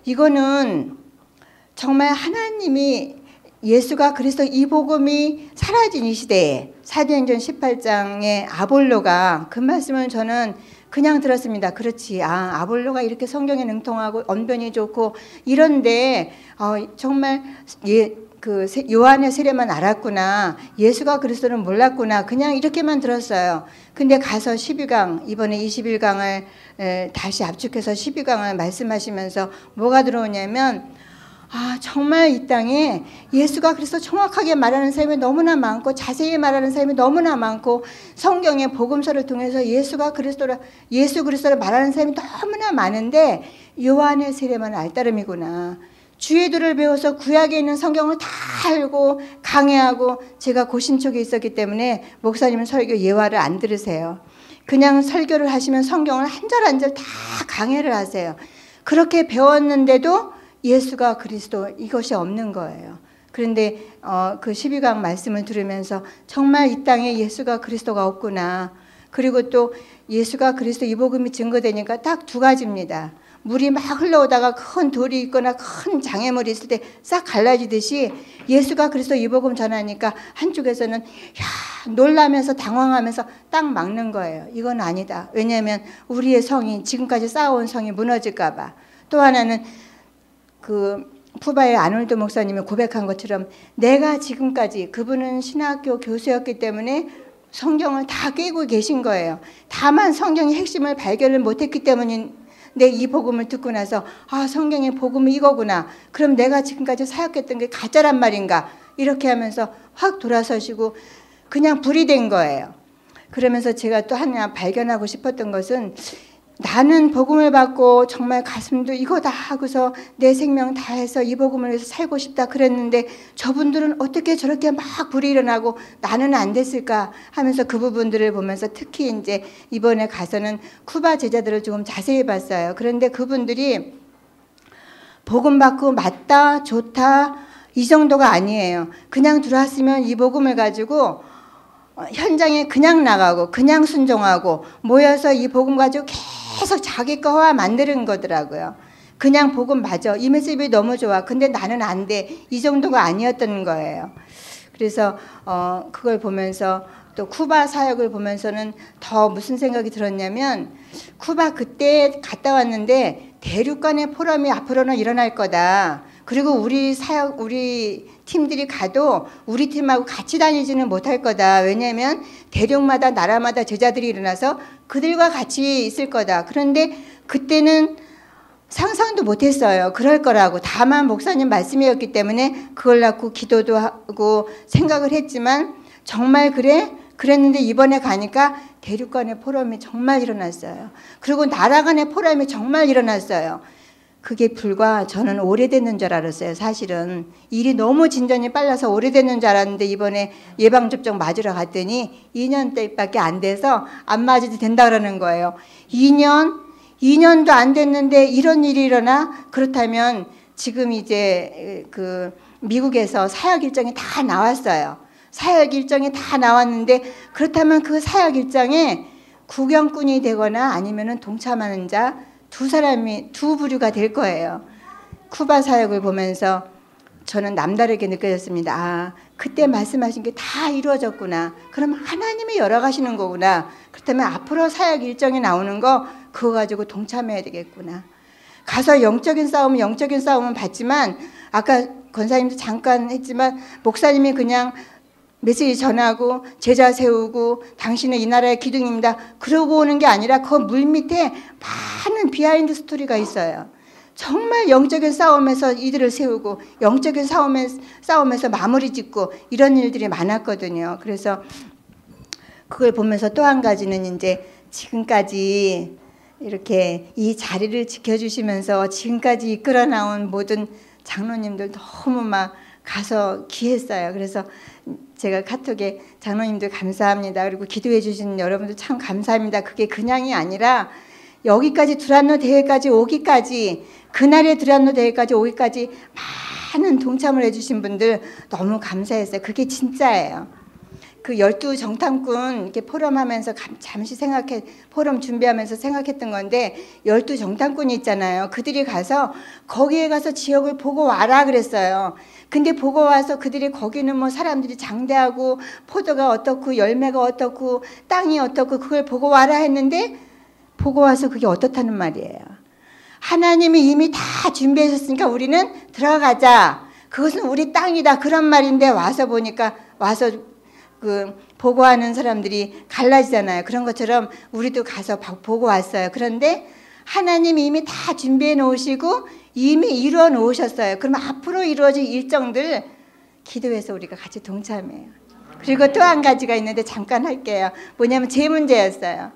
Speaker 3: 이거는 정말 하나님이, 예수가 그리스도 이 복음이 사라진 이 시대에 사도행전 십팔 장의 아볼로가, 그 말씀을 저는 그냥 들었습니다. 그렇지, 아, 아볼로가 이렇게 성경에 능통하고 언변이 좋고 이런데 어, 정말 예, 그 요한의 세례만 알았구나, 예수가 그리스도는 몰랐구나, 그냥 이렇게만 들었어요. 근데 가서 십이 강, 이번에 이십일 강을 에, 다시 압축해서 십이 강을 말씀하시면서 뭐가 들어오냐면, 아, 정말 이 땅에 예수가 그리스도 정확하게 말하는 사람이 너무나 많고, 자세히 말하는 사람이 너무나 많고, 성경의 복음서를 통해서 예수가 그리스도라, 예수 그리스도를 말하는 사람이 너무나 많은데 요한의 세례만 알따름이구나. 주의도를 배워서 구약에 있는 성경을 다 알고 강해하고, 제가 고신촉에 있었기 때문에 목사님은 설교 예화를 안 들으세요. 그냥 설교를 하시면 성경을 한 절 한 절 다 강해를 하세요. 그렇게 배웠는데도 예수가 그리스도, 이것이 없는 거예요. 그런데 어, 그 십이 강 말씀을 들으면서 정말 이 땅에 예수가 그리스도가 없구나. 그리고 또 예수가 그리스도 이 복음이 증거되니까 딱 두 가지입니다. 물이 막 흘러오다가 큰 돌이 있거나 큰 장애물이 있을 때 싹 갈라지듯이, 예수가 그리스도 이 복음 전하니까 한쪽에서는 야, 놀라면서 당황하면서 딱 막는 거예요. 이건 아니다. 왜냐하면 우리의 성이, 지금까지 쌓아온 성이 무너질까 봐. 또 하나는 그 푸바의 아놀드 목사님이 고백한 것처럼, 내가 지금까지, 그분은 신학교 교수였기 때문에 성경을 다 깨고 계신 거예요. 다만 성경의 핵심을 발견을 못했기 때문인 내 이 복음을 듣고 나서, 아, 성경의 복음은 이거구나. 그럼 내가 지금까지 사역했던 게 가짜란 말인가? 이렇게 하면서 확 돌아서시고 그냥 불이 된 거예요. 그러면서 제가 또 하나 발견하고 싶었던 것은, 나는 복음을 받고 정말 가슴도 이거다 하고서 내 생명 다해서 이 복음을 위해서 살고 싶다 그랬는데, 저분들은 어떻게 저렇게 막 불이 일어나고 나는 안 됐을까 하면서 그 부분들을 보면서, 특히 이제 이번에 가서는 쿠바 제자들을 조금 자세히 봤어요. 그런데 그분들이 복음 받고 맞다, 좋다 이 정도가 아니에요. 그냥 들어왔으면 이 복음을 가지고 현장에 그냥 나가고 그냥 순종하고 모여서 이 복음 가지고 계속 자기 거화 만드는 거더라고요. 그냥 복음 맞아, 이 메시지 너무 좋아, 근데 나는 안 돼, 이 정도가 아니었던 거예요. 그래서 어 그걸 보면서, 또 쿠바 사역을 보면서는 더 무슨 생각이 들었냐면, 쿠바 그때 갔다 왔는데 대륙간의 포럼이 앞으로는 일어날 거다. 그리고 우리 사역, 우리 팀들이 가도 우리 팀하고 같이 다니지는 못할 거다. 왜냐하면 대륙마다, 나라마다 제자들이 일어나서 그들과 같이 있을 거다. 그런데 그때는 상상도 못했어요. 그럴 거라고. 다만 목사님 말씀이었기 때문에 그걸 갖고 기도도 하고 생각을 했지만, 정말 그래? 그랬는데 이번에 가니까 대륙간의 포럼이 정말 일어났어요. 그리고 나라 간의 포럼이 정말 일어났어요. 그게 불과, 저는 오래됐는 줄 알았어요. 사실은 일이 너무 진전이 빨라서 오래됐는 줄 알았는데, 이번에 예방접종 맞으러 갔더니 이 년대밖에 안 돼서 안 맞아도 된다 그러는 거예요. 이 년, 이 년도 안 됐는데 이런 일이 일어나? 그렇다면 지금 이제 그 미국에서 사역 일정이 다 나왔어요. 사역 일정이 다 나왔는데 그렇다면 그 사역 일정에 구경꾼이 되거나 아니면은 동참하는 자 두 사람이 두 부류가 될 거예요. 쿠바 사역을 보면서 저는 남다르게 느껴졌습니다. 아, 그때 말씀하신 게 다 이루어졌구나. 그럼 하나님이 열어가시는 거구나. 그렇다면 앞으로 사역 일정이 나오는 거 그거 가지고 동참해야 되겠구나. 가서 영적인 싸움은 영적인 싸움은 받지만 아까 권사님도 잠깐 했지만 목사님이 그냥 메시지 전하고 제자 세우고 당신은 이 나라의 기둥입니다. 그러고 오는 게 아니라 그 물밑에 많은 비하인드 스토리가 있어요. 정말 영적인 싸움에서 이들을 세우고 영적인 싸움에서, 싸움에서 마무리 짓고 이런 일들이 많았거든요. 그래서 그걸 보면서 또 한 가지는 이제 지금까지 이렇게 이 자리를 지켜주시면서 지금까지 이끌어 나온 모든 장로님들 너무 막 가서 귀했어요. 그래서 제가 카톡에 장로님들 감사합니다. 그리고 기도해 주신 여러분들 참 감사합니다. 그게 그냥이 아니라 여기까지 두란노 대회까지 오기까지 그날의 두란노 대회까지 오기까지 많은 동참을 해주신 분들 너무 감사했어요. 그게 진짜예요. 그 열두 정탐꾼 이렇게 포럼하면서 잠시 생각해 포럼 준비하면서 생각했던 건데 열두 정탐꾼이 있잖아요. 그들이 가서 거기에 가서 지역을 보고 와라 그랬어요. 근데 보고 와서 그들이 거기는 뭐 사람들이 장대하고 포도가 어떻고 열매가 어떻고 땅이 어떻고 그걸 보고 와라 했는데 보고 와서 그게 어떻다는 말이에요. 하나님이 이미 다 준비하셨으니까 우리는 들어가자. 그것은 우리 땅이다 그런 말인데 와서 보니까 와서 그 보고하는 사람들이 갈라지잖아요. 그런 것처럼 우리도 가서 보고 왔어요. 그런데 하나님이 이미 다 준비해 놓으시고 이미 이루어 놓으셨어요. 그러면 앞으로 이루어질 일정들 기도해서 우리가 같이 동참해요. 그리고 또 한 가지가 있는데 잠깐 할게요. 뭐냐면 제 문제였어요.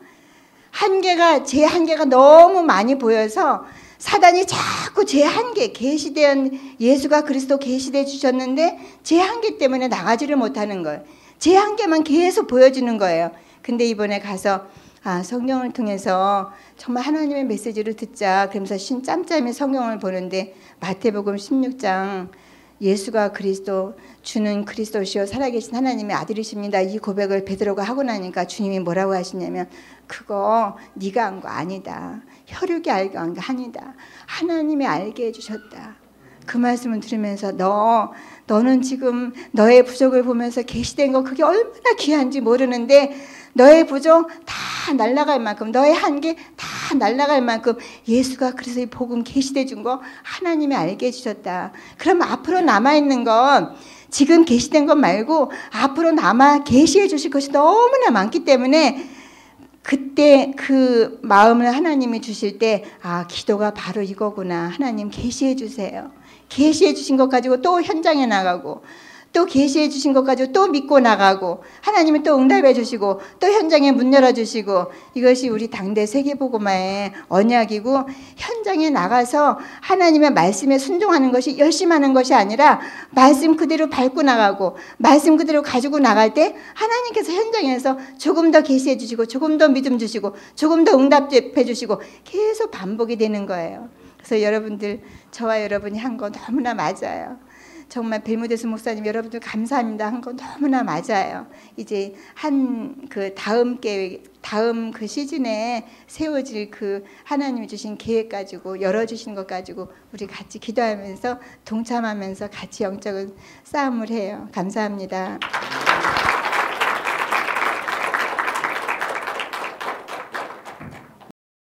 Speaker 3: 한계가 제 한계가 너무 많이 보여서 사단이 자꾸 제 한계 계시된 예수가 그리스도 계시돼 주셨는데 제 한계 때문에 나가지를 못하는 거예요. 제 한계만 계속 보여주는 거예요. 근데 이번에 가서 아, 성경을 통해서 정말 하나님의 메시지를 듣자. 그러면서 신 짬짬이 성경을 보는데 마태복음 십육 장 예수가 그리스도 주는 그리스도시요 살아계신 하나님의 아들이십니다. 이 고백을 베드로가 하고 나니까 주님이 뭐라고 하시냐면 그거 네가 한 거 아니다. 혈육이 알게 한 게 아니다. 하나님이 알게 해주셨다. 그 말씀을 들으면서 너, 너는 지금 너의 부족을 보면서 계시된 거 그게 얼마나 귀한지 모르는데 너의 부족 다 날아갈 만큼 너의 한계 다 날아갈 만큼 예수가 그래서 이 복음 계시돼 준 거 하나님이 알게 해주셨다. 그럼 앞으로 남아있는 건 지금 계시된 것 말고 앞으로 남아 계시해 주실 것이 너무나 많기 때문에 그때 그 마음을 하나님이 주실 때 아 기도가 바로 이거구나. 하나님 계시해 주세요. 계시해 주신 것 가지고 또 현장에 나가고 또 계시해 주신 것 가지고 또 믿고 나가고 하나님이 또 응답해 주시고 또 현장에 문 열어주시고 이것이 우리 당대 세계복음화의 언약이고 현장에 나가서 하나님의 말씀에 순종하는 것이 열심히 하는 것이 아니라 말씀 그대로 밟고 나가고 말씀 그대로 가지고 나갈 때 하나님께서 현장에서 조금 더 계시해 주시고 조금 더 믿음 주시고 조금 더 응답해 주시고 계속 반복이 되는 거예요. 그래서 여러분들 저와 여러분이 한 거 너무나 맞아요. 정말 벨무데스 목사님 여러분들 감사합니다 한 건 너무나 맞아요. 이제 한 그 다음 계획 다음 그 시즌에 세워질 그 하나님이 주신 계획 가지고 열어주신 것 가지고 우리 같이 기도하면서 동참하면서 같이 영적인 싸움을 해요. 감사합니다.